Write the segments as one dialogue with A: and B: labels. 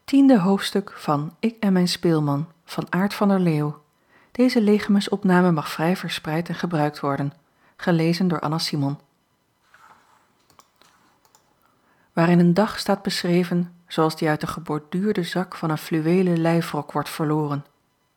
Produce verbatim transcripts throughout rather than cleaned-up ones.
A: Tiende hoofdstuk van Ik en mijn speelman van Aart van der Leeuw. Deze legemesopname mag vrij verspreid en gebruikt worden. Gelezen door Anna Simon. Waarin een dag staat beschreven zoals die uit de geborduurde zak van een fluwelen lijfrok wordt verloren.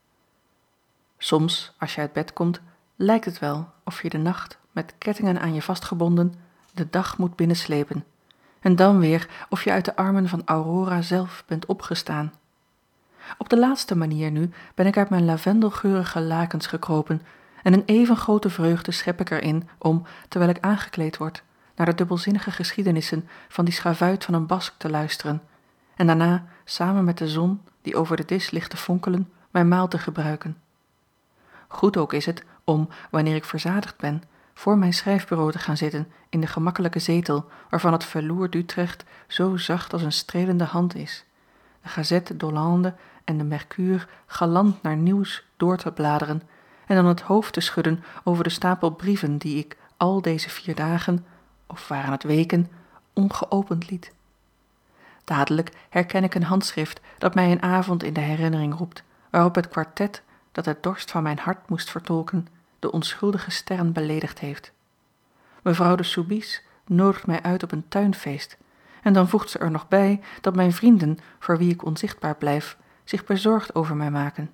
A: Soms, als je uit bed komt, lijkt het wel of je de nacht, met kettingen aan je vastgebonden, de dag moet binnenslepen. En dan weer of je uit de armen van Aurora zelf bent opgestaan. Op de laatste manier nu ben ik uit mijn lavendelgeurige lakens gekropen en een even grote vreugde schep ik erin om, terwijl ik aangekleed word, naar de dubbelzinnige geschiedenissen van die schavuit van een Basque te luisteren en daarna samen met de zon die over de dis ligt te fonkelen mijn maal te gebruiken. Goed ook is het om, wanneer ik verzadigd ben, voor mijn schrijfbureau te gaan zitten in de gemakkelijke zetel waarvan het velour d'Utrecht zo zacht als een strelende hand is, de Gazette d'Hollande en de Mercure galant naar nieuws door te bladeren en dan het hoofd te schudden over de stapel brieven die ik al deze vier dagen, of waren het weken, ongeopend liet. Dadelijk herken ik een handschrift dat mij een avond in de herinnering roept, waarop het kwartet dat de dorst van mijn hart moest vertolken, de onschuldige sterren beledigd heeft. Mevrouw de Soubise nodigt mij uit op een tuinfeest en dan voegt ze er nog bij dat mijn vrienden, voor wie ik onzichtbaar blijf, zich bezorgd over mij maken.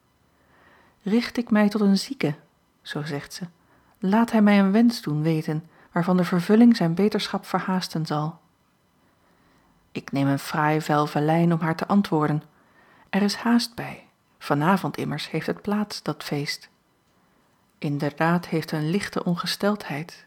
A: Richt ik mij tot een zieke, zo zegt ze, laat hij mij een wens doen weten, waarvan de vervulling zijn beterschap verhaasten zal. Ik neem een fraai vel velijn om haar te antwoorden. Er is haast bij. Vanavond immers heeft het plaats, dat feest. Inderdaad heeft een lichte ongesteldheid.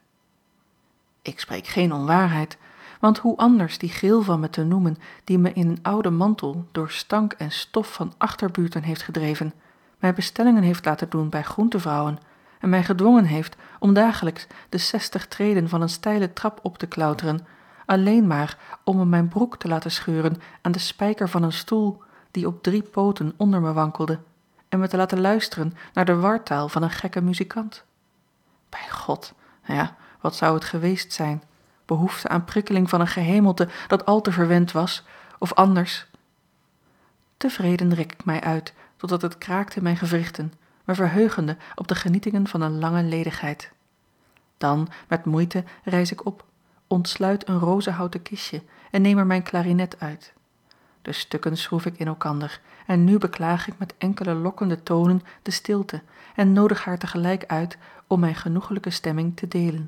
A: Ik spreek geen onwaarheid, want hoe anders die gril van me te noemen, die me in een oude mantel door stank en stof van achterbuurten heeft gedreven, mij bestellingen heeft laten doen bij groentevrouwen en mij gedwongen heeft om dagelijks de zestig treden van een steile trap op te klauteren, alleen maar om me mijn broek te laten scheuren aan de spijker van een stoel die op drie pooten onder me wankelde en me te laten luisteren naar de wartaal van een gekke muzikant. Bij God, ja, wat zou het geweest zijn? Behoefte aan prikkeling van een gehemelte dat al te verwend was, of anders? Tevreden rek ik mij uit, totdat het kraakt in mijn gewrichten, me verheugende op de genietingen van een lange ledigheid. Dan, met moeite, rijs ik op, ontsluit een rozenhouten kistje en neem er mijn klarinet uit. De stukken schroef ik in elkander en nu beklaag ik met enkele lokkende tonen de stilte en nodig haar tegelijk uit om mijn genoegelijke stemming te delen.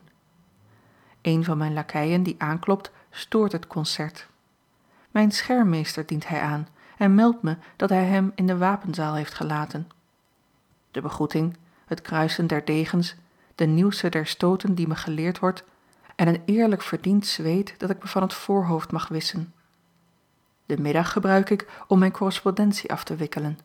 A: Een van mijn lakeien die aanklopt stoort het concert. Mijn schermmeester dient hij aan en meldt me dat hij hem in de wapenzaal heeft gelaten. De begroeting, het kruisen der degens, de nieuwste der stoten die me geleerd wordt en een eerlijk verdiend zweet dat ik me van het voorhoofd mag wissen. De middag gebruik ik om mijn correspondentie af te wikkelen.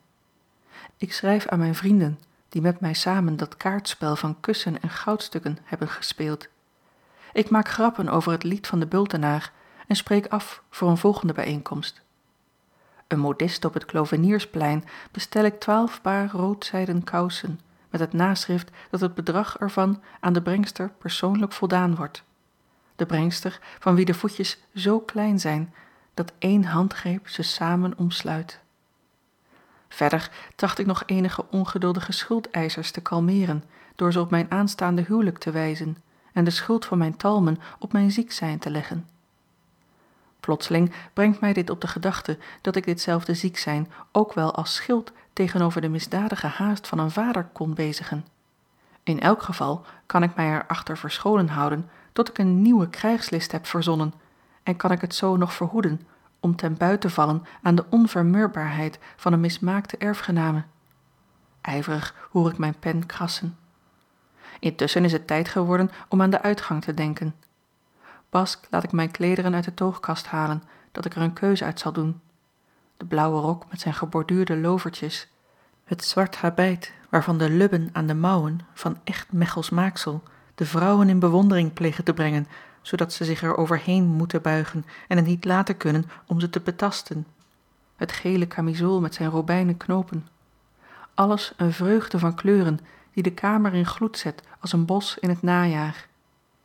A: Ik schrijf aan mijn vrienden die met mij samen dat kaartspel van kussen en goudstukken hebben gespeeld. Ik maak grappen over het lied van de Bultenaar en spreek af voor een volgende bijeenkomst. Een modiste op het Kloveniersplein bestel ik twaalf paar roodzijden kousen met het naschrift dat het bedrag ervan aan de brengster persoonlijk voldaan wordt. De brengster van wie de voetjes zo klein zijn dat één handgreep ze samen omsluit. Verder tracht ik nog enige ongeduldige schuldeisers te kalmeren door ze op mijn aanstaande huwelijk te wijzen en de schuld van mijn talmen op mijn ziek zijn te leggen. Plotseling brengt mij dit op de gedachte dat ik ditzelfde ziek zijn ook wel als schild tegenover de misdadige haast van een vader kon bezigen. In elk geval kan ik mij er achter verscholen houden tot ik een nieuwe krijgslist heb verzonnen en kan ik het zo nog verhoeden om ten buit te vallen aan de onvermurbaarheid van een mismaakte erfgename. Ijverig hoor ik mijn pen krassen. Intussen is het tijd geworden om aan de uitgang te denken. Basque laat ik mijn klederen uit de toogkast halen, dat ik er een keus uit zal doen. De blauwe rok met zijn geborduurde lovertjes, het zwart habijt waarvan de lubben aan de mouwen van echt Mechels maaksel de vrouwen in bewondering plegen te brengen, zodat ze zich er overheen moeten buigen en het niet laten kunnen om ze te betasten. Het gele kamizool met zijn robijnen knopen. Alles een vreugde van kleuren die de kamer in gloed zet als een bos in het najaar.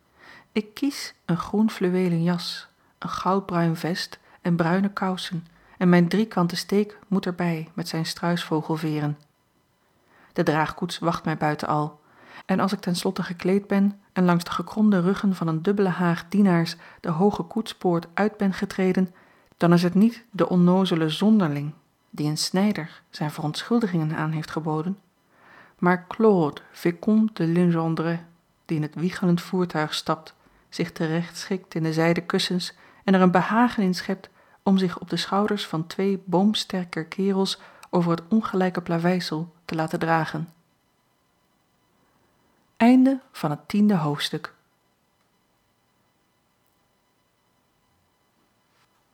A: Ik kies een groen fluwelen jas, een goudbruin vest en bruine kousen en mijn driekante steek moet er bij met zijn struisvogelveeren. De draagkoets wacht mij buiten al, en als ik ten slotte gekleed ben en langs de gekromde ruggen van een dubbele haag dienaars de hooge koetspoort uit ben getreden, dan is het niet de onnoozele zonderling die een snijder zijn verontschuldigingen aan heeft geboden, maar Claude Vicomte de Legendre, die in het wiegelend voertuig stapt, zich terecht schikt in de zijden kussens en er een behagen in schept om zich op de schouders van twee boomsterke kerels over het ongelijke plaveisel te laten dragen. Einde van het tiende hoofdstuk.